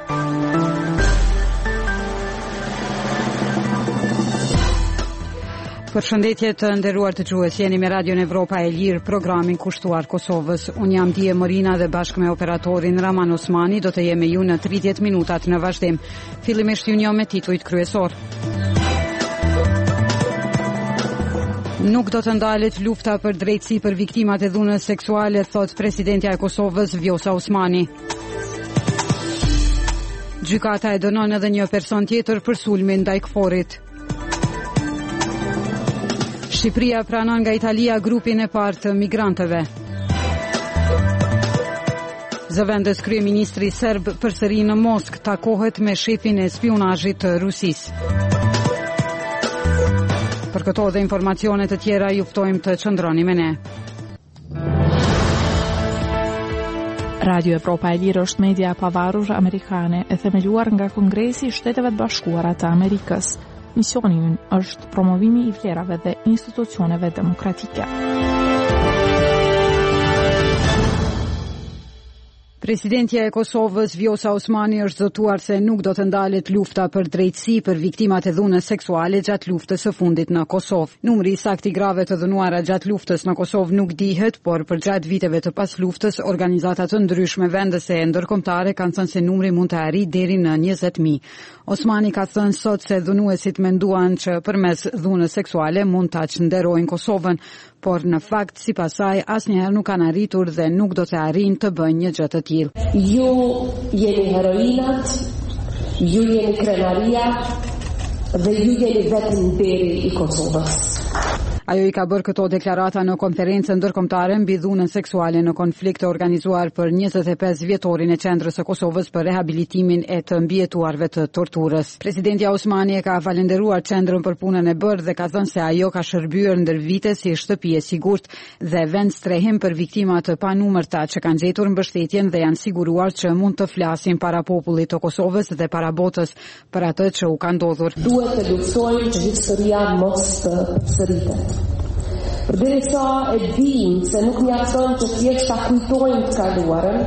Përshëndetje të nderuar dëgjues, jeni me Radion Evropa e Lirë, programin kushtuar Kosovës. Unë jam Dije Morina dhe bashkë me operatorin Raman Osmani do të jemi ju në 30 minutat në vazhdim. Fillimisht ju njoh me titujt kryesor. Nuk do të ndalet lufta për drejtësi për viktimat e dhunës seksuale, thot presidentja e Kosovës Vjosa Osmani. Gjykata e dënon edhe një person tjetër për sulmin ndaj KFOR-it. Shqipëria pranon nga Italia grupin e parë të migrantëve. Zëvendës kryeministri serb përsëri në Moskë takohet me shefin e spionazhit të Rusisë. Për këto dhe informacione të tjera ju ftojmë të qëndroni me ne. Radio Evropa e Lirë është media e pavarur amerikane e themeluar nga Kongresi i Shteteve të Bashkuara të Amerikës. Misioni ynë është promovimi i vlerave dhe institucioneve demokratike. Presidentja e Kosovës Vjosa Osmani është zotuar se nuk do të ndalet lufta për drejtësi për viktimat e dhunës seksuale gjatë luftës së fundit në Kosovë. Numri i saktë i grave të dënuara gjatë luftës në Kosovë nuk dihet, por për gjatë viteve të pas luftës, organizata të ndryshme vendese e ndërkombëtare kanë thënë se numri mund të arrijë deri në 20.000. Osmani ka thënë sot se dhunuesit menduan që përmes dhunës seksuale mund ta çnderojnë Kosovën, por në fakt sipas saj asnjëherë nuk kanë arritur dhe nuk do të arrijnë të bëjnë një gjë të tillë. Ju jeni heroinat, ju jeni krenaria dhe ju jeni vetëm deri i Kosovës. Ajo i ka bërë këto deklarata në konferencën ndërkombëtare mbi dhunën seksuale në konflikt të organizuar për 25 vjetorin e qendrës së Kosovës për rehabilitimin e të mbijetuarve të torturës. Presidentja Osmani e ka falendëruar qendrën për punën e bërë dhe ka thënë se ajo ka shërbyer ndër vite si shtëpi e sigurt dhe vend strehim për viktima të panumërta që kanë gjetur mbështetjen dhe janë siguruar që mund të flasin para popullit të Kosovës dhe para botës për atë që u ka ndodhur. Duhet të luftojmë që historia mos të përsëritet. Përderisa e dim se nuk mjafton që thjesht ta kujtojmë të kaluarën,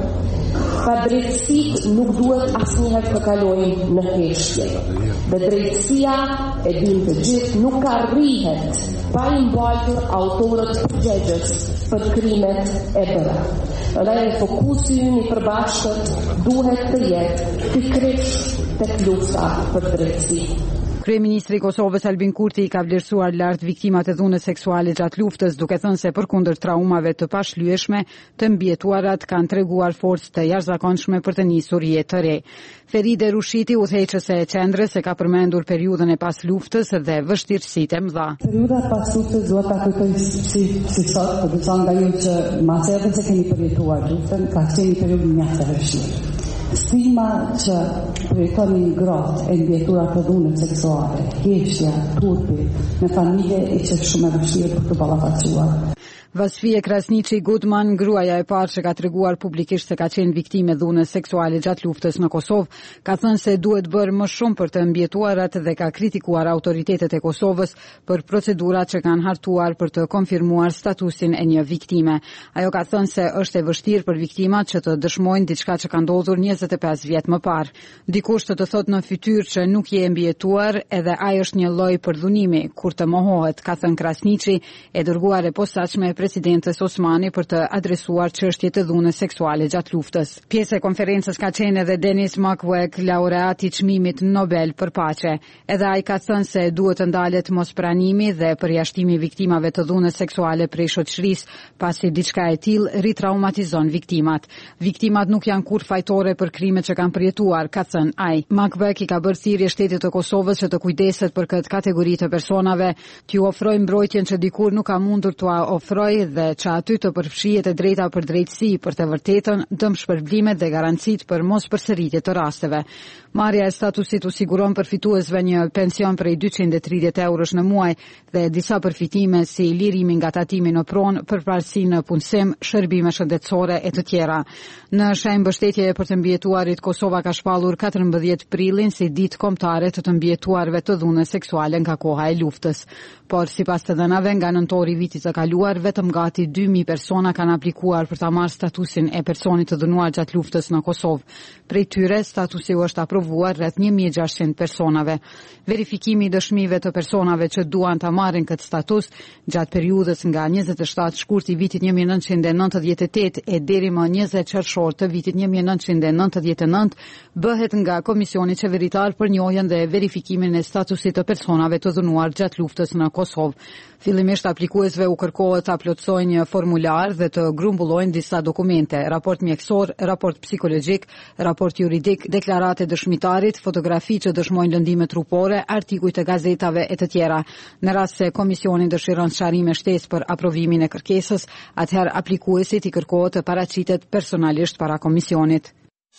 pa drejtësitë nuk duhet asnjëherë të kalojnë në heshtje. Dhe drejtësia, e dim të gjithë, nuk arrihet pa i mbajtur autorët përgjegjës për krimet e bëra. Ndaj fokusi ynë i përbashkët duhet të jetë pikërisht tek lufta për drejtësi. Kryeministri i Kosovës Albin Kurti ka vlerësuar lart viktimat e dhunës seksuale gjatë luftës, duke thënë se përkundër traumave të pashlyeshme, të mbijetuarat kanë treguar forcë të jashtëzakonshme për të nisur jetë të re. Feride Rushiti, udhëheqëse e qendrës, e ka përmendur periudhën e pas luftës dhe vështirësitë e mëdha. Periudha pas luftës duhet ta kujtoj si sot, por disa nga ju që mas edhe se keni përjetuar luftën, ka qenë një periudhë mjaft e vështirë. Stigma që projektonin gratë e mbjetuara të dhunës seksuale, heshtja, turpi, në familje e që shumë e vështirë për të ballafaquar. Vasfie Krasniqi Gudman, gruaja e parë që ka treguar publikisht se ka qenë viktime dhunës seksuale gjatë luftës në Kosovë, ka thënë se duhet bërë më shumë për të mbjetuarat dhe ka kritikuar autoritetet e Kosovës për procedurat që kanë hartuar për të konfirmuar statusin e një viktime. Ajo ka thënë se është e vështirë për viktimat që të dëshmojnë diçka që ka ndodhur 25 vjet më parë. Dikush të thotë në fytyrë që nuk je mbjetuar, edhe ai është një lloj përdhunimi kur të mohohet, ka thënë Krasniqi, e dërguar e posaçme presidentës Osmani për të adresuar çështjet e dhunës seksuale gjatë luftës. Pjesë e konferencës ka qenë edhe Denis Mukwege, laureati i çmimit Nobel për paqe. Edhe ai ka thënë se duhet të ndalet mospranimi dhe përjashtimi i viktimave të dhunës seksuale prej shoqërisë, pasi diçka e tillë ritraumatizon viktimat. Viktimat nuk janë kurrë fajtore për krimet që kanë përjetuar, ka thënë ai. Mukwege i ka bërë thirrje shtetit të Kosovës që të kujdeset për këtë kategori të personave, t'ju ofrojë mbrojtjen që dikur nuk ka mundur t'u ofrojë dhe që aty të përfshihet e drejta për drejtësi, për të vërtetën, dëmshpërblimet dhe garancitë për mos përsëritje të rasteve. Marrja e statusit u siguron përfituesve një pension prej 230 eurosh në muaj dhe disa përfitime si lirimi nga tatimi në pronë, përparësi në punësim, shërbime shëndetësore e të tjera. Në shenjë mbështetje për të mbijetuarit, Kosova ka shpallur 14 prillin si ditë kombëtare të mbijetuarve të dhunës seksuale nga koha e luftës. por sipas të dhënave nga nëntori i vitit të kaluar, vetëm gati 2000 persona kanë aplikuar për ta marrë statusin e personit të dënuar gjatë luftës në Kosovë. Prej tyre, statusi u është aprovuar rreth 1600 personave. Verifikimi i dëshmive të personave që duan ta marrin këtë status gjatë periudhës nga 27 shkurt i vitit 1998 e deri më 20 qershor të vitit 1999 bëhet nga Komisioni Qeveritar për njohjen dhe verifikimin e statusit të personave të dënuar gjatë luftës në Kosovë. Fillimisht aplikuesve u kërkohet ta plotësojnë një formular dhe të grumbullojnë disa dokumente: raport mjekësor, raport psikologjik, raport juridik, deklarate dëshmitarit, fotografi që dëshmojnë lëndime trupore, artikuj të gazetave e të tjera. Në rast se komisioni dëshiron sqarime shtesë për aprovimin e kërkesës, atëherë aplikuesit i kërkohet të paraqitet personalisht para komisionit.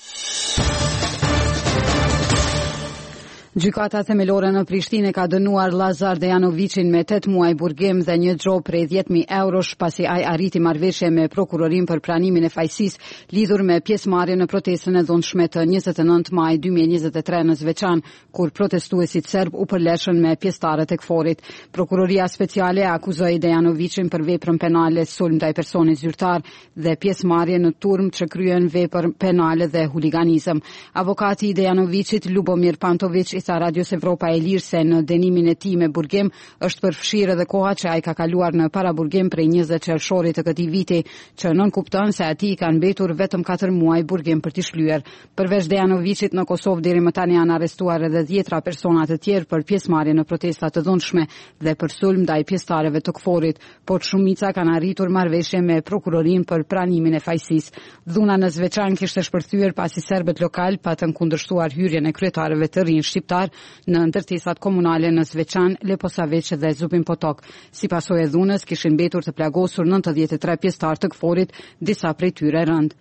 Gjykata themelore në Prishtinë ka dënuar Lazar Dejanovicin me 8 muaj burgim dhe një xhop prej 10.000 eurosh pasi ai arriti marrëveshje me prokurorin për pranimin e fajsisë lidhur me pjesëmarrjen në protestën e dhunshme të 29 maj 2023 në Zveçan, kur protestuesit serb u përleshën me pjesëtarët e KFOR-it. Prokuroria speciale akuzoi Dejanovicin për veprën penale sulm ndaj personit zyrtar dhe pjesëmarrje në turm që kryen vepër penale dhe huliganizëm. Avokati i Dejanovicit, Lubomir Pantović, sa Radios Evropa e Lirë se në denimin e tij me burgim është përfshirë edhe koha që ai ka kaluar në paraburgim prej 20 qershorit të këtij viti, që nënkupton se atij ka mbetur vetëm 4 muaj burgim për t'i shlyer. Përveç Dejanovicit, në Kosovë deri më tani janë arrestuar edhe 10 persona të tjerë për pjesëmarrje në protesta të dhunshme dhe për sulm ndaj pjesëtarëve të KFOR-it, por shumica kanë arritur marrëveshje me prokurorin për pranimin e fajsisë. Dhuna në Zveçan kishte shpërthyer pasi serbët lokal patën kundërshtuar hyrjen e kryetarëve të rinj shqiptar në ndërtesat komunale në Zveçan, Leposaveç dhe Zubin Potok. Si pasojë e dhunës, kishin mbetur të plagosur 93 pjesëtar të KFOR-it, disa prej tyre rënd.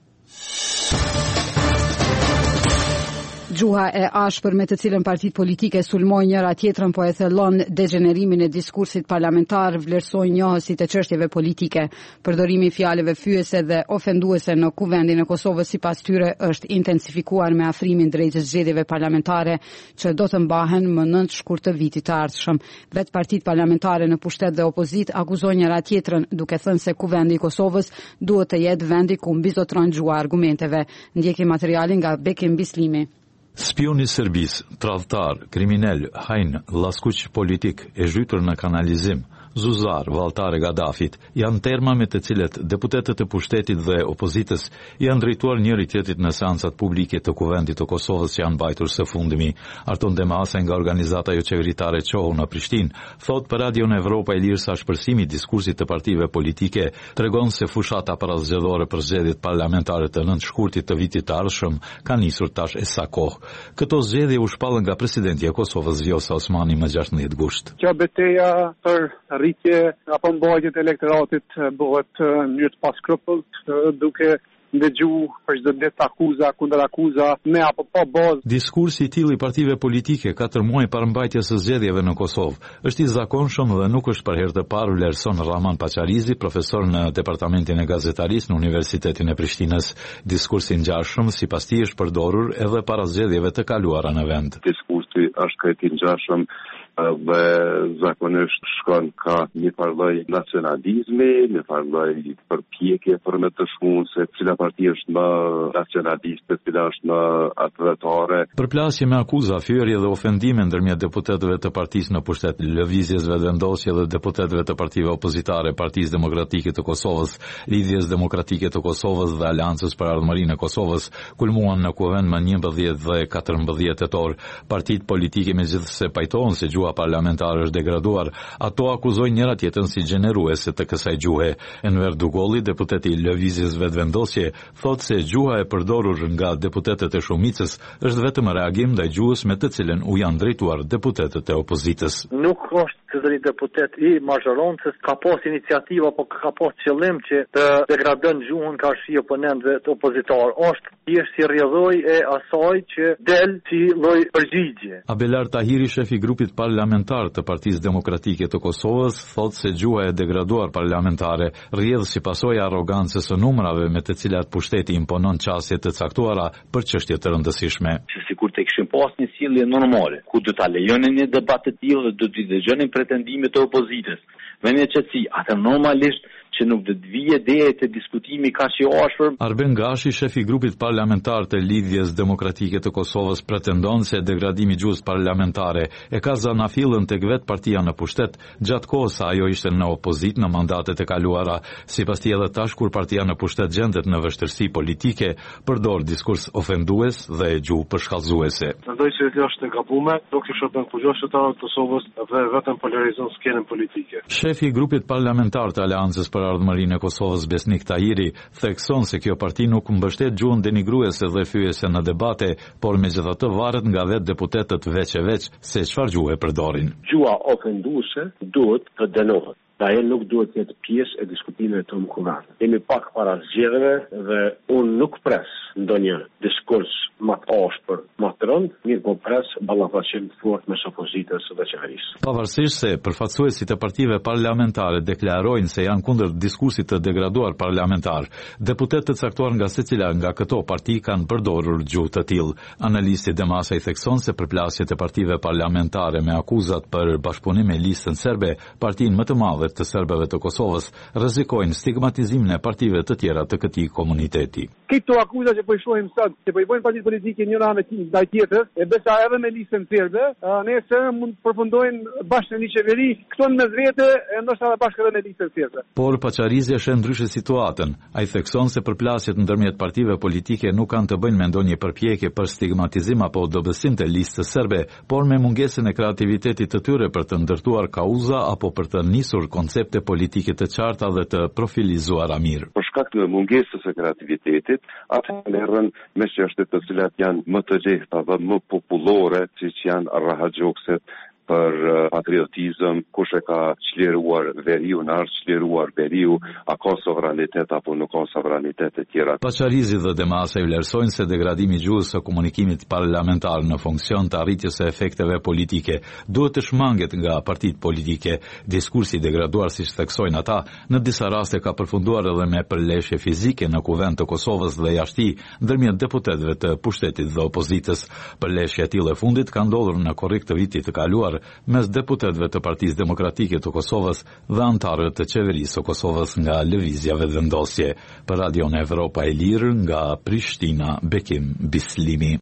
Gjuha e ashpër me të cilën partitë politike sulmojnë njëra tjetrën po e thellon degenerimin e diskursit parlamentar, vlerësojnë njohësit e çështjeve politike. Përdorimi i fjalëve fyese dhe ofenduese në Kuvendin e Kosovës sipas tyre është intensifikuar me afrimin drejt zgjedhjeve parlamentare që do të mbahen më 9 shkurt të vitit të ardhshëm. Vetë partitë parlamentare në pushtet dhe opozit akuzojnë njëra tjetrën, duke thënë se Kuvendi i Kosovës duhet të jetë vendi ku mbizotron gjuha argumenteve. Ndjekim materialin nga Bekim Bislimi. Spioni Serbis, tradhtar, kriminal, hajn, laskuq politik e zhytur në kanalizim, Zuzar, valltare Gaddafit, janë terma me të cilët deputetët e pushtetit dhe opozitës janë drejtuar njëri tjetrit në seancat publike të Kuvendit të Kosovës që janë mbajtur së fundmi. Arton Demase nga organizata jo qeveritare Qohu në Prishtinë thot për Radion Evropa e Lirë sa shpërsimi i diskursit të partive politike tregon se fushata parazgjedhore për zgjedhjet parlamentare të 9 shkurtit të vitit të ardhshëm ka nisur tash e sa kohë. Këto zgjedhje u shpallën nga presidenti e Kosovës Vjosa Osmani më 16 gusht. Kjo betejë për rritje apo mbajtjet e elektoratit bëhet në mënyrë të paskrupullët, duke ndëgju për çdo ditë akuza kundër akuza me apo pa bazë. Diskursi i tillë i partive politike 4 muaj para mbajtjes së zgjedhjeve në Kosovë është i zakonshëm dhe nuk është për herë të parë, vlerëson Rahman Pacharizi, profesor në Departamentin e Gazetarisë në Universitetin e Prishtinës. Diskursi i ngjashëm sipas tij është përdorur edhe para zgjedhjeve të kaluara në vend. Diskursi është krejt i ngjashëm dhe zakonisht shkon ka një farloj nacionalizmi, një farloj përpjekje për me të shkuar se cila parti është më nacionaliste, cila është më autoritarë. Përplasje me akuza, fyerje dhe ofendime ndërmjet deputetëve të partisë në pushtet, lëvizjes vendosje dhe deputetëve të partive opozitare, Partisë Demokratike të Kosovës, Lidhjes Demokratike të Kosovës dhe Aleancës për Ardhmërinë e Kosovës, kulmuan në Kuvend më 11 dhe 14 tetor. Partitë politike megjithëse pajtohen se gjuha parlamentare është degraduar, ato akuzojnë njëra tjetrën si gjeneruese të kësaj gjuhe. Enver Dugolli, deputeti i Lëvizjes Vetëvendosje, thotë se gjuha e përdorur nga deputetët e shumicës është vetëm reagim ndaj gjuhës me të cilën u janë drejtuar deputetët e opozitës. Nuk është se zëri deputet i mazhoroncës ka pas iniciativa apo ka pas qëllim që të degradon gjuhën ka shi oponentëve të opozitar. Është është si rrjedhoj e asaj që del si lloj përgjigje. Abelar Tahiri, shefi i grupit parlamentar të Partisë Demokratike të Kosovës, thotë se gjuha e degraduar parlamentare rrjedh si pasojë arrogancës së numrave me të cilat pushteti imponon çësje të caktuara për çështje të rëndësishme. Sikur të kishim pas një sjellje normale, ku do ta lejonin një debat të tillë dhe do të dëgjonin pretendimet e opozitës. Me një qetësi, atë normalisht që nuk do të vijë ideja të diskutimi kaq i ashpër. Arben Gashi, shefi i grupit parlamentar të Lidhjes Demokratike të Kosovës, pretendon se degradimi i gjuhës parlamentare e ka zanafillën tek vetë partia në pushtet, gjatë kohës sa ajo ishte në opozit në mandatet e kaluara. Sipas tij edhe tash kur partia në pushtet gjendet në vështirësi politike, përdor diskurs ofendues dhe gjuhë përshkallëzuese. Mendoj se kjo është e gabuar, do kishte bën përgjithësisht të Kosovës dhe vetëm polarizon skenën politike. Shefi i grupit parlamentar të Aleancës për Ardhmërinë e Kosovës, Besnik Tahiri, thekson se kjo parti nuk mbështet gjuhën denigruese dhe fyese në debate, por megjithatë varet nga vetë deputetët veç e veç se çfarë gjuhë përdorin. Gjua ofenduese duhet të dënohet. Ajo nuk duhet të jetë pjesë e diskutimeve të komunale. Jemi pak para zgjedhjeve dhe unë nuk pres ndonjë diskurs më të ashpër, më të rënd, mirë po pres ballafaqim të fortë mes opozitës dhe qeverisë. Pavarësisht se përfaqësuesit e partive parlamentare deklarojnë se janë kundër diskursit të degraduar parlamentar, deputetët të caktuar nga secila nga këto parti kanë përdorur gjuhë të tillë. Analisti Demasa i thekson se përplasjet e partive parlamentare me akuzat për bashkëpunim me listën serbe, partinë më të madhe të serbëve të Kosovës, rrezikojnë stigmatizimin e partive të tjera të këtij komuniteti. Këto akuza që po i shohim sot, që po i bëjnë partitë politike njëra me ndaj tjetrës, e besa edhe me listën serbe, nëse mund të përfundojnë bashkë në një qeveri, këto në mesvete, e ndoshta edhe bashkë edhe me listën serbe. Por Paçarizja sheh ndryshe situatën. Ai thekson se përplasjet ndërmjet partive politike nuk kanë të bëjnë me ndonjë përpjekje për stigmatizim apo dobësim të listës serbe, por me mungesën e kreativitetit të tyre për të ndërtuar kauza apo për të nisur koncepte politike të qarta dhe të profilizuara mirë. Për shkak të mungesës së kreativitetit, ata merren me çështje të cilat janë më të lehta dhe më popullore, siç janë rahaxhokset për patriotizëm, kush e ka çliruar veriun, a është çliruar veriu, a ka sovranitet apo nuk ka sovranitet e tjera. Paçarizi dhe Demasa i vlerësojnë se degradimi i gjuhës së komunikimit parlamentar në funksion të arritjes së efekteve politike duhet të shmanget nga partitë politike. Diskursi i degraduar, siç theksojnë ata, në disa raste ka përfunduar edhe me përleshje fizike në kuvend të Kosovës dhe jashtë ndërmjet deputetëve të pushtetit dhe opozitës. Përleshja e tillë e fundit ka ndodhur në korrik të vitit të kaluar mes deputetëve të Partisë Demokratike të Kosovës dhe antarëve të qeverisë së Kosovës nga lëvizja vetëvendosje. Për Radion Evropa e Lirë nga Prishtina, Bekim Bislimi.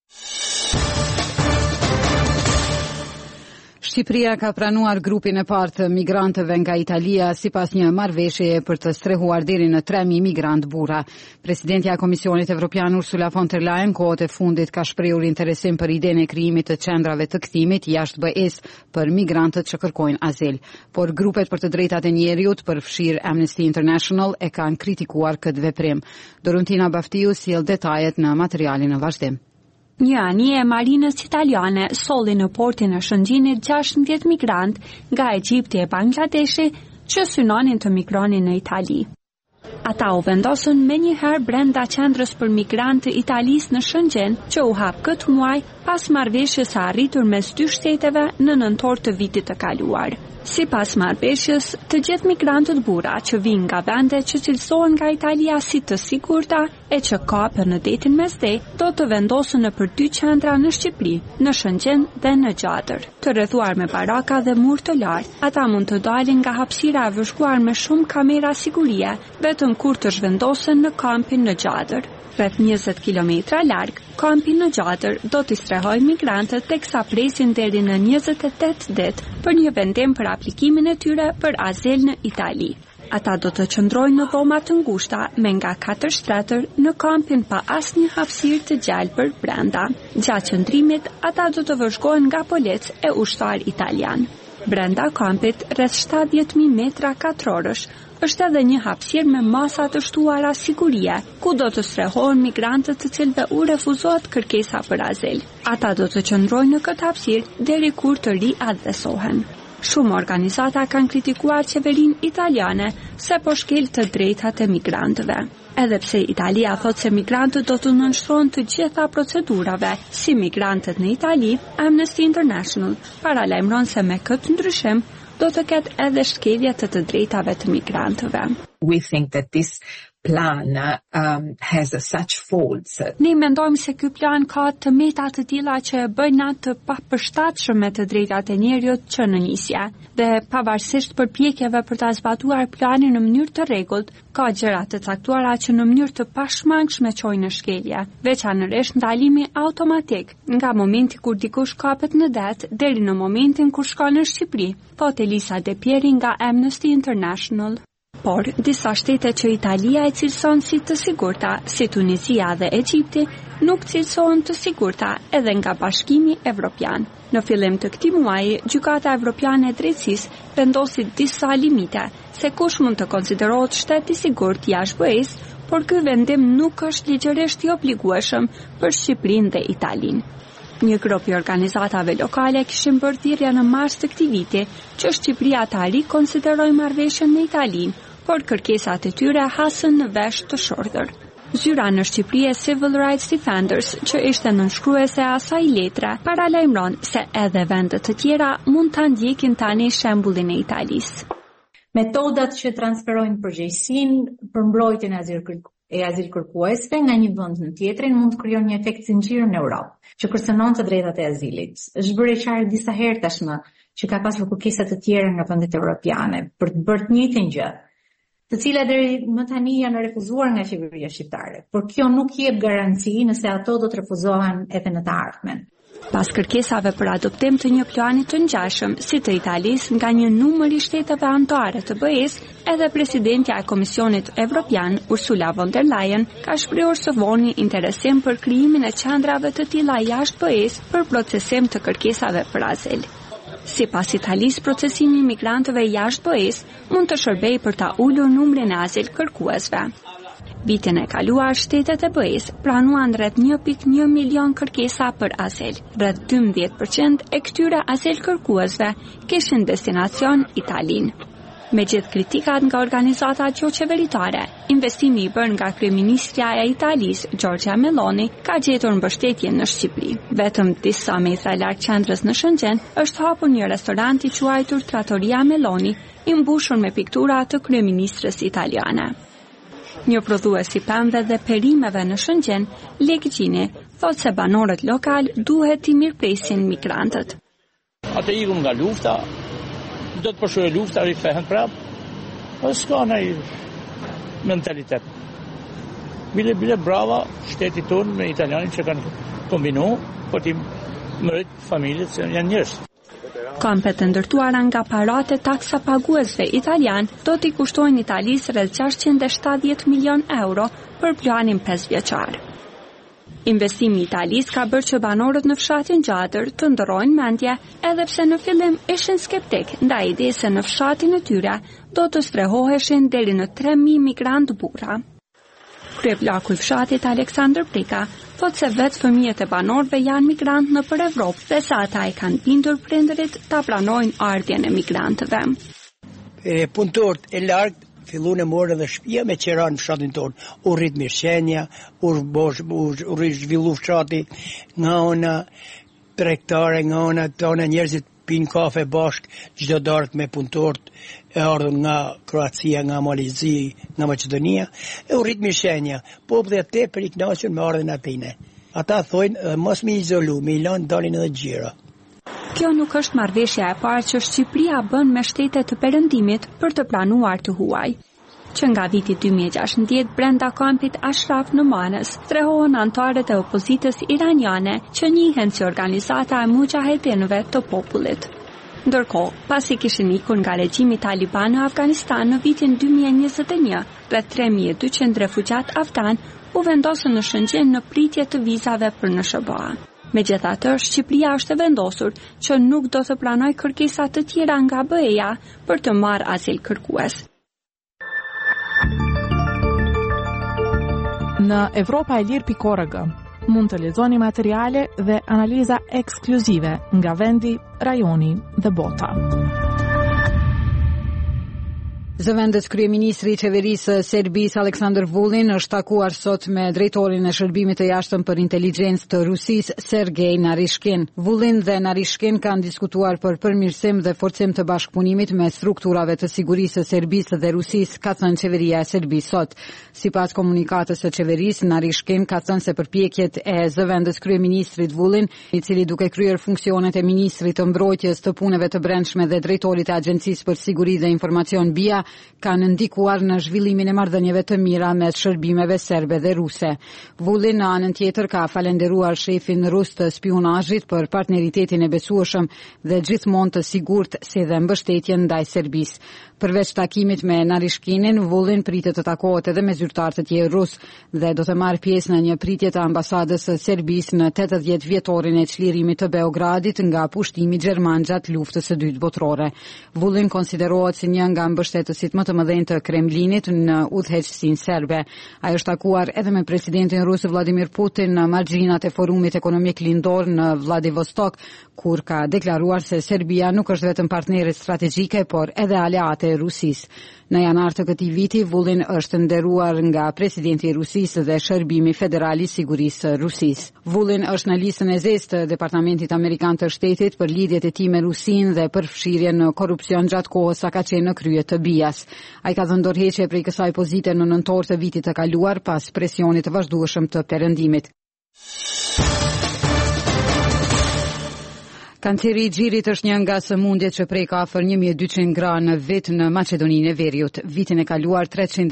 Shqipëria ka pranuar grupin e parë të migrantëve nga Italia sipas një marrëveshjeje për të strehuar deri në 3.000 migrantë burra. Presidentja e Komisionit Evropian Ursula von der Leyen kohët e fundit ka shprehur interesim për idenë e krijimit të qendrave të kthimit jashtë BE-s për migrantët që kërkojnë azil. Por grupet për të drejtat e njerëzit, përfshirë Amnesty International, e kanë kritikuar këtë veprim. Dorontina Baftiu sjell detajet në materialin në vazhdim. Një anije e marinës italiane solli në portin e Shëngjinit 16 migrant nga Egjipti e Bangladeshi që synonin të migronin në Itali. Ata u vendosën menjëherë brenda qendrës për migrantë të Italisë në Shëngjin, që u hap këtë muaj pas marrëveshjes së arritur mes dy shteteve në nëntor të vitit të kaluar. Sipas marrëveshjes, të gjithë migrantët burra që vijnë nga vende që cilësohen nga Italia si të sigurta e që kapen në detin mesdhe, do të vendosen nëpër 2 qendra në Shqipëri, në Shëngjin dhe në Gjadër. Të rrethuar me baraka dhe mur të lartë, ata mund të dalin nga hapësira e vëzhguar me shumë kamera sigurie, vetëm kur të zhvendosen në kampin në Gjadër. Rreth 20 kilometra larg, kampi në Gjadër do t'i strehojë migrantët teksa presin deri në 28 ditë për një vendim për aplikimin e tyre për azil në Itali. Ata do të qëndrojnë në dhoma të ngushta me nga 4 shtetër në kampin pa asnjë hapësirë të gjelbër brenda. Gjatë qëndrimit, ata do të vëzhgohen nga policë e ushtar italian. Brenda kampit, rreth 70.000 metra katrorësh, është edhe një hapësirë me masa të shtuara sigurie, ku do të strehohen migrantët të cilëve u refuzohet kërkesa për azil. Ata do të qëndrojnë në këtë hapësirë deri kur të riadhesohen. Shumë organizata kanë kritikuar qeverinë italiane se po shkel të drejtat e migrantëve. Edhe pse Italia thot se migrantët do të nënshtrohen të gjitha procedurave si migrantët në Itali, Amnesty International paralajmëron se me këtë ndryshim do të ketë edhe shkelje të drejtave të migrantëve. We think that this plan has such faults. Ne mendojmë se ky plan ka të meta të tilla që bëjnë atë të papërshtatshme të drejtat e njerëzit që në nisje, dhe pavarësisht përpjekjeve për ta zbatuar planin në mënyrë të rregullt, ka gjëra të caktuara që në mënyrë të pashmangshme çojnë në shkelje, veçanërisht ndalimi automatik nga momenti kur dikush kapet në det deri në momentin kur shkon në Shqipëri, thot Elisa De Pieri nga Amnesty International. Por, disa shtete që Italia e cilëson si të sigurta, si Tunizia dhe Egjipti, nuk cilësohen të sigurta edhe nga Bashkimi Evropian. Në fillim të këtij muaji, Gjykata Evropiane e Drejtësisë vendosi disa limite se kush mund të konsiderohet shtet i sigurt jashtë BE-s, por ky vendim nuk është ligjërisht i obligueshëm për Shqipërinë dhe Italinë. Një grup i organizatave lokale kishin bërë thirrje në mars të këtij viti që Shqipëria ta rikonsiderojë marrëveshjen me Italinë, por kërkesat e tyre hasën në vesh të shordhër. Zyra në Shqipëri e Civil Rights Defenders, që ishte nënshkruese e asaj letre, paralajmëron se edhe vende të tjera mund ta ndjekin tani shembullin e Italisë. Metodat që transferojnë përgjegjësinë për mbrojtjen e azil kërkuesve nga një vend në tjetrin mund të krijojnë një efekt zinxhiri në Europë, që kërcënon të drejtat e azilit. Është bërë qartë disa herë tashmë që ka pasur kërkesa të tjera nga vendet evropiane për të bërë të njëjtën gjë, të cilat deri më tani janë refuzuar nga qeveria shqiptare, por kjo nuk jep garanci nëse ato do të refuzohen edhe në të ardhmen. Pas kërkesave për adoptim të një plani të ngjashëm si të Italisë nga një numër i shteteve anëtare të BE-s, edhe presidentja e Komisionit Evropian, Ursula von der Leyen, ka shprehur së voni interesim për krijimin e qendrave të tilla jashtë BE-s për procesim të kërkesave për azil. Sipas Italisë, procesimi i migrantëve jashtë BE-s mund të shërbejë për ta ulur numrin e azil kërkuesve. Vitin e kaluar, shtetet e BE-s pranuan rreth 1.1 milion kërkesa për azil. Rreth 12% e këtyre azil kërkuesve kishin destinacion Italinë. Megjithë kritikat nga organizatat jo qeveritare, investimi i bërë nga kryeministja e Italisë, Giorgia Meloni, ka gjetur mbështetje në Shqipëri. Vetëm disa metra larg qendrës në Shëngjin është hapur një restorant i quajtur Trattoria Meloni, i mbushur me piktura të kryeministrës italiane. Një prodhues i pemëve dhe perimeve në Shëngjin, Lek Gjini, thotë se banorët lokal duhet t'i mirëpresin migrantët. Ata ikën nga lufta, do të përshojë lufta, rikthehen prapë. Po s'ka ndonjë mentalitet. Bile brava shteti tonë me italianin që kanë kombinu, po ti mërit familjet që janë njerëz. Kampet e ndërtuara nga paratë e taksa paguesve italian do t'i kushtojnë Italisë rreth 670 milion euro për planin 5 vjeçar. Investimi i Italisë ka bërë që banorët në fshatin Gjatër të ndërrojnë mendje, edhe pse në fillim ishin skeptik ndaj idesë se në fshatin e tyre do të strehoheshin deri në 3.000 migrant burra. Kryepllaku i fshatit Aleksandër Preka thotë se vetë fëmijët e banorëve janë migrantë nëpër Evropë dhe sa ata i kanë bindur prindërit ta pranojnë ardhjen e migrantëve. Punëtorët e largët fillun e morë edhe shtëpia me qera në fshatin tonë. U rrit mirëqenia, u rrit zhvillu fshati nga ona tregtare, nga ona tona njerëzit pinë kafe bashkë çdo darkë me punëtorët e ardhur nga Kroacia, nga Malizi, nga Maqedonia, e u rrit mirëqenia. Populli e tepër i kënaqur me ardhen atine. Ata thojnë mos me izolu, me ilan dalin edhe gjëra. Kjo nuk është marrëveshja e parë që Shqipëria bën me shtetet të Perëndimit për të planuar të huaj. Që nga viti 2016 brenda kampit Ashraf në Manës strehohen anëtarët e opozitës iraniane që njihen si organizata e mujahedinëve të popullit. Ndërkohë, pasi kishin ikur nga regjimi taliban në Afganistan në vitin 2021, rreth 3200 refugjat afgan u vendosën në Shëngjin në pritje të vizave për në SBA. Megjithatë, Shqipëria është e vendosur që nuk do të pranojë kërkesa të tjera nga BE-ja për të marrë azil kërkues. Në Evropaelir.org mund të lexoni materiale dhe analiza ekskluzive nga vendi, rajoni dhe bota. Zëvendës kryeministri i qeverisë Serbisë Aleksandar Vulin është takuar sot me drejtorin e shërbimit të jashtëm për inteligjencë të Rusisë Sergej Narishkin. Vulin dhe Narishkin kanë diskutuar për përmirësim dhe forcim të bashkëpunimit me strukturave të sigurisë së Serbisë dhe Rusisë, ka thënë qeveria e Serbisë sot. Sipas komunikatës së qeverisë, Narishkin ka thënë se përpjekjet e zëvendës kryeministrit Vulin, i cili duke kryer funksionet e ministrit të mbrojtjes të punëve të brendshme dhe drejtorit të Agjencisë për Siguri dhe Informacion BIA, kanë ndikuar në zhvillimin e marrëdhënieve të mira mes shërbimeve serbe dhe ruse. Vulin në anën tjetër ka falenderuar shefin rus të spionazhit për partneritetin e besueshëm dhe gjithmonë të sigurt si dhe mbështetjen ndaj Serbisë. Përveç takimit me Narishkinin, Vulin pritet të takohet edhe me zyrtar të tjerë rus dhe do të marrë pjesë në një pritje të ambasadës së Serbisë në 80 vjetorin e çlirimit të Beogradit nga pushtimi gjerman gjatë luftës së dytë botërore. Vulin konsiderohet si një nga mbështetësit më të mëdhenj të Kremlinit në udhëheqësinë serbe. Ai është takuar edhe me presidentin rus Vladimir Putin në margjinat e forumit ekonomik lindor në Vladivostok, kur ka deklaruar se Serbia nuk është vetëm partnere strategjike, por edhe aleate e Rusisë. Në janar të këtij viti, Vulin është nderuar nga presidenti i Rusisë dhe Shërbimi Federal i Sigurisë së Rusisë. Vulin është në listën e zezë të Departamentit Amerikan të Shtetit për lidhjet e tij me Rusinë dhe për fshirjen në korrupsion gjatë kohës sa ka qenë në krye të BIA-s. Ai ka dhënë dorëheqje prej kësaj pozite në nëntor të vitit të kaluar pas presionit të vazhdueshëm të perëndimit. Kanceri i xhirit është një nga sëmundjet që prek afër 1200 gra në vit në Maqedoninë e Veriut. Vitin e kaluar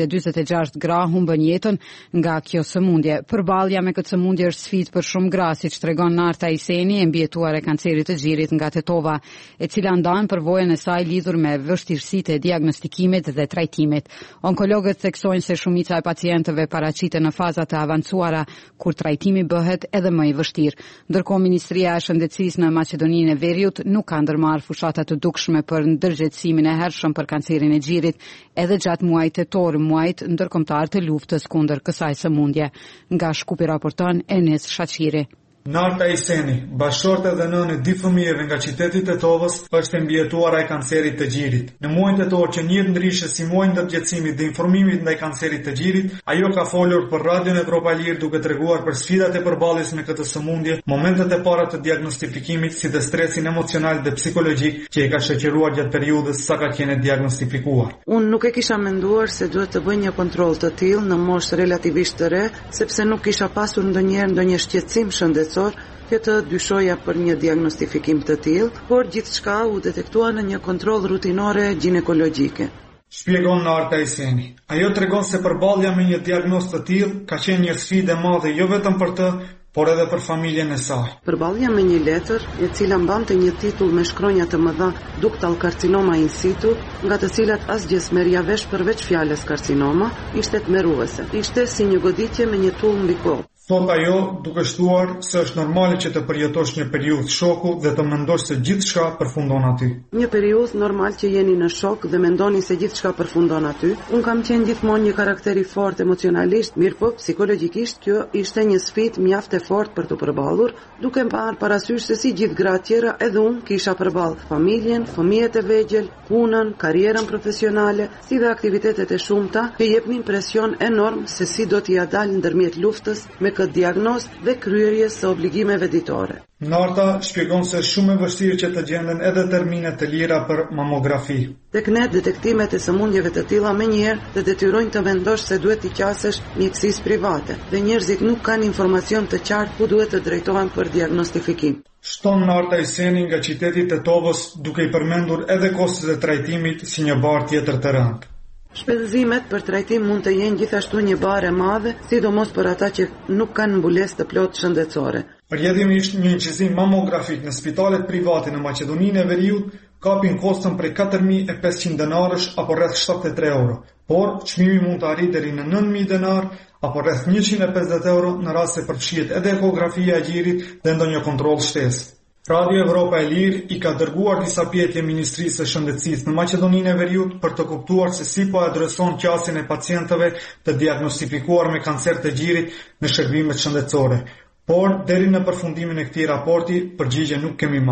346 gra humbën jetën nga kjo sëmundje. Përballja me këtë sëmundje është sfidë për shumë gra, siç tregon Narta Iseni, e mbijetuar e kancerit të xhirit nga Tetova, e cila ndan përvojën e saj lidhur me vështirësitë e diagnostikimit dhe trajtimit. Onkologët theksojnë se shumica e pacientëve paraqiten në faza të avancuara, kur trajtimi bëhet edhe më i vështirë. Ndërkohë Ministria e Shëndetësisë në Maqedoninë e Veriut nuk ka ndërmarrë fushata të dukshme për ndërgjegjësimin e hershëm për kancerin e xhirit, edhe gjatë muajit tetor, muajit ndërkombëtar të luftës kundër kësaj sëmundje. Nga Shkupi raporton Enes Shaqiri. Narta Iseni, bashorte dhe nënë e 2 fëmijëve nga qyteti Tetovës, është e mbijetuar ai kancerit të xhirit. Në muajin tetor që njëhet ndryshe si muaji i ndërgjegjësimit dhe informimit ndaj kancerit të xhirit, ajo ka folur për Radion Evropa Lir duke treguar për sfidat e përballjes me këtë sëmundje, momentet e para të diagnostifikimit, si dhe stresin emocional dhe psikologjik që e ka shoqëruar gjatë periudhës sa ka qenë diagnostifikuar. Unë nuk e kisha menduar se duhet të bëj një kontroll të tillë në moshë relativisht të re, sepse nuk kisha pasur ndonjë shqetësim shëndetësor që të dyshoja për një diagnostifikim të tillë, por gjithçka u detektua në një kontroll rutinore ginekologjike. Shpjegon Narta Iseni. Ajo tregon se përballja me një diagnozë të tillë ka qenë një sfidë e madhe jo vetëm për të, por edhe për familjen e saj. Përballja me një letër e cila mbante një titull me shkronja të mëdha ductal carcinoma in situ, nga të cilat asgjë s'merrja vesh përveç fjalës karcinoma, ishte tmerruese. Ishte si një goditje me një tull mbi kokë. Thot ajo, duke shtuar se është normale që të përjetosh një periudhë shoku dhe të mendosh se gjithçka përfundon aty. Një periudhë normal që jeni në shok dhe mendoni se gjithçka përfundon aty. Unë kam qenë gjithmonë një karakter i fortë emocionalisht, mirëpo psikologjikisht kjo ishte një sfidë mjaft e fortë për të përballur, duke marrë parasysh se si gjithë gratë tjera edhe unë kisha përballë familjen, fëmijët e vegjël, punën, karrierën profesionale, si dhe aktivitetet e shumta që jepnin presion enorm se si do t'ia dalë ndërmjet luftës me këtë diagnozë dhe kryerjes së obligimeve ditore. Narta shpjegon se shumë e vështirë që të gjenden edhe termine të lira për mamografi. Tek ne detektimet e sëmundjeve të tilla menjëherë të detyrojnë të vendosh se duhet t'i qasesh mjekësisë private dhe njerëzit nuk kanë informacion të qartë ku duhet të drejtohen për diagnostifikim. Shton Narta Iseni nga qyteti Tetovës, duke i përmendur edhe kostet e trajtimit si një barë tjetër të rëndë. Shpenzimet për trajtim mund të jenë gjithashtu një barë e madhe, sidomos për ata që nuk kanë mbulesë të plotë shëndetësore. Përjetëmisht një incizim mamografik në spitalet private në Maqedoninë e Veriut kapin kostën prej 4.500 denarësh apo rreth 73 euro, por çmimi mund të arrijë deri në 9.000 denar apo rreth 150 euro në rast se përfshihet edhe ekografia e gjirit dhe ndonjë kontroll shtesë. Radio Evropa e Lirë i ka dërguar disa pyetje Ministrisë së Shëndetësisë në Maqedoninë e Veriut për të kuptuar se si po adreson qasjen e pacientëve të diagnostifikuar me kancer të gjirit në shërbimet shëndetësore. Por deri në përfundimin e këtij raporti përgjigje nuk kemi marrë.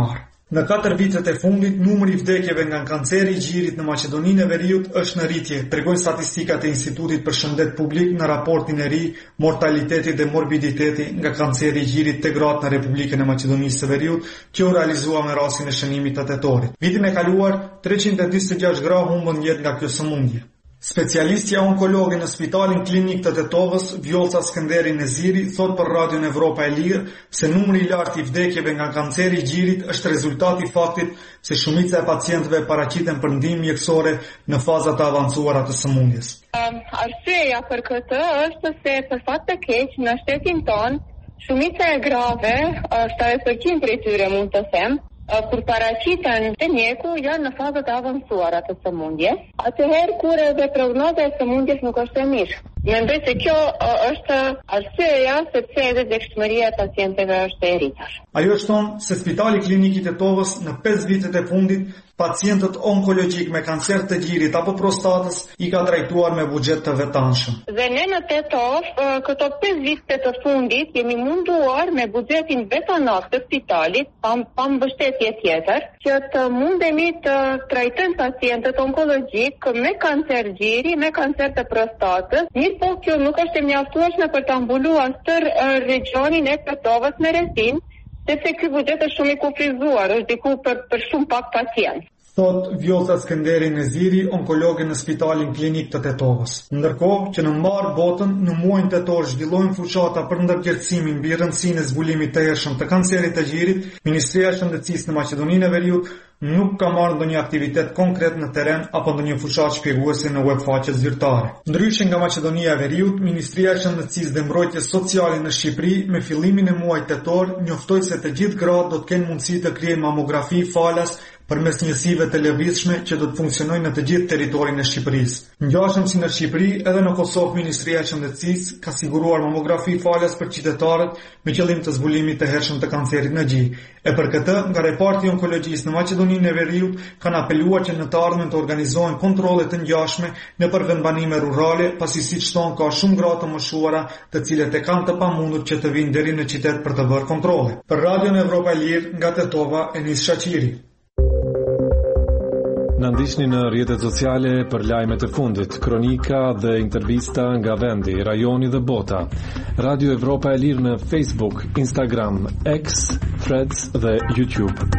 Në 4 vitet e fundit, numri i vdekjeve nga kanceri i gjirit në Maqedoninë e Veriut është në rritje, tregojnë statistikat e Institutit për Shëndet Publik në raportin e ri Mortaliteti dhe Morbiditeti nga kanceri i gjirit te gratë në Republikën e Maqedonisë së Veriut, që u realizua me rastin e shënimit të tetorit. Vitin e kaluar, 326 gra humbën jetë nga kjo sëmundje. Specialistja onkologe në Spitalin Klinik të Tetovës, Vjollca Skënderi Neziri, thot për Radion Evropa e Lirë se numri i lartë i vdekjeve nga kanceri i gjirit është rezultati i faktit se shumica e pacientëve paraqiten për ndihmë mjekësore në fazat e avancuara të sëmundjes. Arsyeja për këtë është se për fat të keq në shtetin ton shumica e grave, 70% prej tyre mund të them, kur paraqiten te mjeku janë në fazat e avancuara të sëmundjes. Atëherë kur edhe prognoza e sëmundjes nuk është e mirë. Mendoj se kjo është arsyeja sepse edhe vdekshmëria e pacientëve është e rritur. Ajo shton se Spitali Klinik i Tetovës në 5 vitet e fundit pacientët onkologjik me kancer të gjirit apo prostatës i ka trajtuar me buxhet të vetanshëm. Dhe ne në Tetov këto 5 vite të fundit jemi munduar me buxhetin vetanor të spitalit, pa mbështetje tjetër, që të mundemi të trajtojmë pacientët onkologjik me kancer gjiri, me kancer të prostatës. Po kjo nuk është e mjaftueshme për ta mbuluar tër regionin e Tetovës me rrethin, sepse ky buxhet është shumë i kufizuar, është diku për shumë pak pacientë. Thot Vjollca Skënderi Neziri, onkologe në Spitalin Klinik të Tetovës. Ndërkohë që në mbar botën në muajin tetor zhvillohen fushata për ndërgjerësimin mbi rëndësinë e zbulimit të hershëm të kancerit të gjirit, Ministria e Shëndetësisë në Maqedoninë e Veriut nuk ka marrë ndonjë aktivitet konkret në terren apo ndonjë fushatë shpjeguese në webfaqet zyrtare. Ndryshe nga Maqedonia e Veriut, Ministria e Shëndetësisë dhe Mbrojtjes Sociale në Shqipëri me fillimin e muajit tetor njoftoi se të gjithë gratë do të kenë mundësi të krijojnë mamografi falas përmes njësive të lëvizshme që do të funksionojnë në të gjithë territorin e Shqipërisë. Ngjashëm si në Shqipëri, edhe në Kosovë Ministria e Shëndetësisë ka siguruar mamografi falas për qytetarët me qëllim të zbulimit të hershëm të kancerit në gjë. E për këtë, nga reparti i onkologjisë në Maqedoninë e Veriut kanë apeluar që në të ardhmen të organizohen kontrolle të ngjashme nëpër vendbanime rurale, pasi siç thon ka shumë gra të moshuara, të cilët e kanë të pamundur që të vinë deri në qytet për të bërë kontrolle. Për Radion Evropa e Lirë nga Tetova, Enis Shaqiri. Në ndiqni në rrjetet sociale për lajmet e fundit, kronika dhe intervista nga vendi, rajoni dhe bota. Radio Evropa e Lirë në Facebook, Instagram, X, Threads dhe YouTube.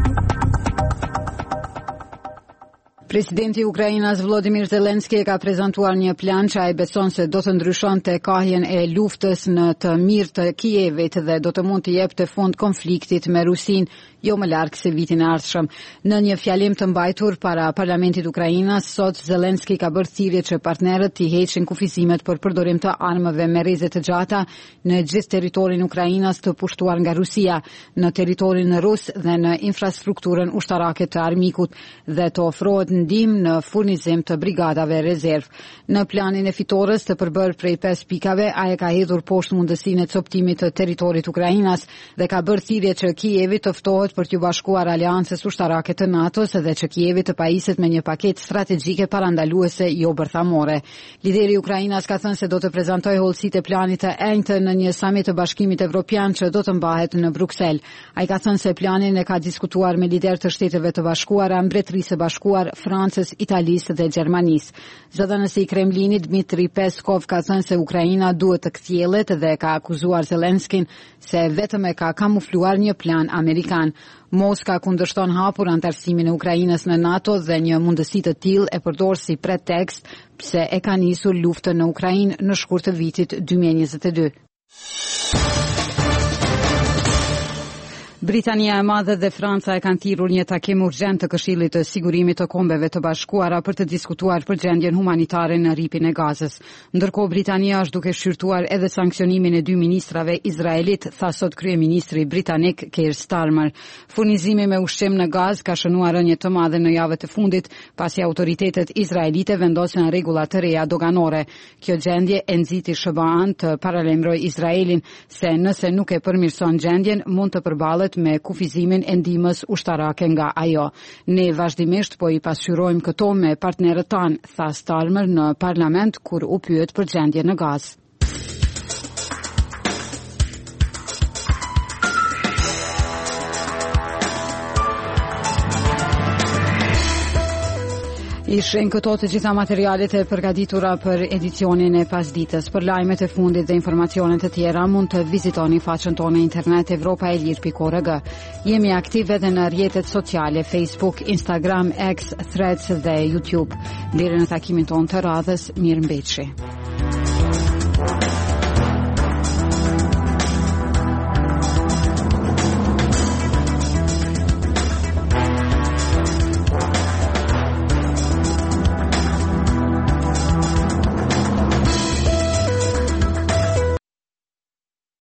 Presidenti i Ukrainës Volodymyr Zelensky ka prezantuar një plan që ai beson se do të ndryshonte kahjen e luftës në të mirë të Kievit dhe do të mund të jepte fund konfliktit me Rusinë jo më larg se vitin e ardhshëm. Në një fjalim të mbajtur para Parlamentit Ukrainas, sot Zelensky ka bërë thirrje që partnerët të heqin kufizimet për përdorim të armëve me rreze të gjata në gjithë territorin Ukrainas të pushtuar nga Rusia, në territorin rus dhe në infrastrukturën ushtarake të armikut dhe të ofrohet ndihmë në furnizim të brigadave rezerv. Në planin e fitores të përbërë prej 5 pikave, ai ka hedhur poshtë mundësinë e coptimit të territorit Ukrainas dhe ka bërë thirrje që Kievi të ftohet për t'u bashkuar aleancës ushtarake të NATO-s dhe që Kievi të pajiset me një paketë strategjike parandaluese jo bërthamore. Lideri i Ukrainas ka thënë se do të prezantojë hollësitë e planit të enjtë në një samit të Bashkimit Evropian që do të mbahet në Bruksel. Ai ka thënë se planin e ka diskutuar me lider të Shteteve të Bashkuara, Mbretërisë së Bashkuar, Francës, Italisë dhe Gjermanisë. Zëdhënësi i Kremlinit Dmitri Peskov ka thënë se Ukraina duhet të kthjellet dhe ka akuzuar Zelenskyn se vetëm e ka kamufluar një plan amerikan. Moska kundërshton hapur antarësimin e Ukrainës në NATO dhe një mundësi të tillë e përdor si pretekst pse e ka nisur luftën në Ukrainë në shkurt të vitit 2022. Britania e Madhe dhe Franca e kanë thirrur një takim urgjent të Këshillit të Sigurimit të Kombeve të Bashkuara për të diskutuar për gjendjen humanitare në rripin e Gazës. Ndërkohë Britania është duke shqyrtuar edhe sanksionimin e 2 ministrave izraelit, tha sot kryeministri britanik Keir Starmer. Furnizimi me ushqim në Gazë ka shënuar rënje të madhe në javët e fundit, pasi autoritetet izraelite vendosën rregulla të reja doganore. Kjo gjendje e nxiti SBA-n të paralajmërojë Izraelin se nëse nuk e përmirëson gjendjen, mund të përballet me kufizimin e ndihmës ushtarake nga ajo. Ne vazhdimisht po i pasqyrojmë këto me partnerët tanë, tha Starmer në parlament kur u pyet për gjendjen në Gazë. Ishin këto të gjitha materialet e përgatitura për edicionin e pasdites. Për lajmet e fundit dhe informacionet të tjera mund të vizitoni faqen tonë internet evropaelir.org. Jemi aktiv edhe në rrjetet sociale Facebook, Instagram, X, Threads dhe YouTube. Deri në takimin tonë të radhës, mirëmbëjtje.